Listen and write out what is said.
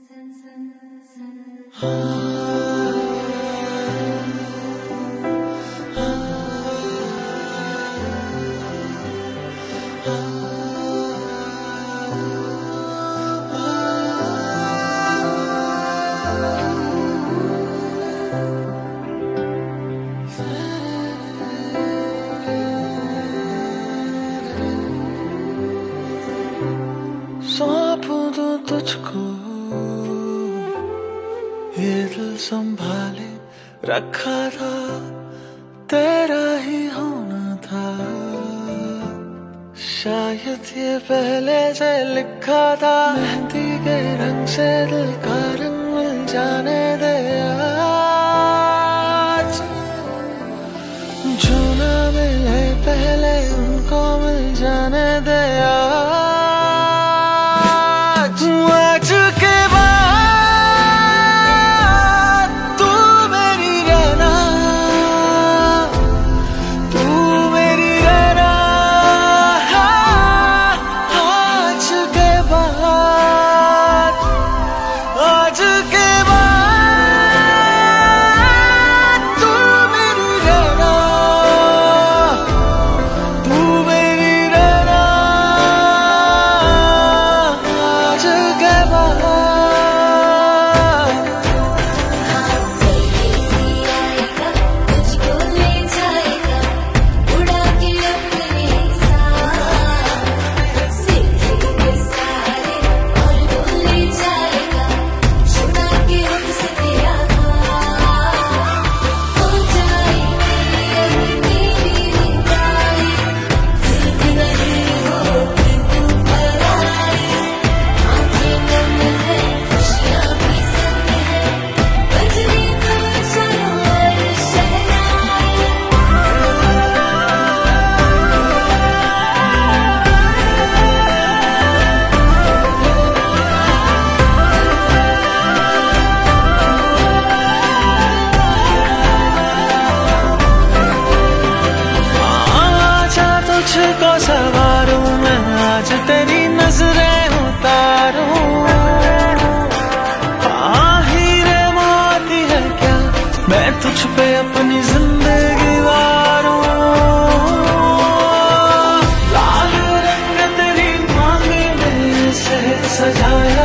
सौंपूं दूं तुझको ये दिल संभाले रखा था, तेरा ही होना था। शायद ये पहले से लिखा था, मेहंदी के रंग से दिल का रंग मिल जाने दे आज। जो ना मिले पहले उनको मिल जाने दे आज। आज के बाद तू मेरी रहना, तू मेरी रहना। आज के बाद, आज के बाद तू मेरी रहना, तू मेरी रहना। आज के बाद तुझको ले जाएगा उड़ा के अपने साथ, सीखेंगे सारे और वो ले जाएगा छुड़ा के हमसे तेरा हाथ। हो जाएगी अभी तेरी निगाहें, जिद नहीं हो कि तू पराई। आँखें नम है खुशियाँ भी संग है, बजने तो चलो और शहनाई। आजा तुझको सवारूं मैं, आज तेरी नजरें उतारूं। हीरे मोती है क्या, मैं तुझ पे अपनी जिंदगी वारूं। लाल रंग तेरी मांग में से सजाए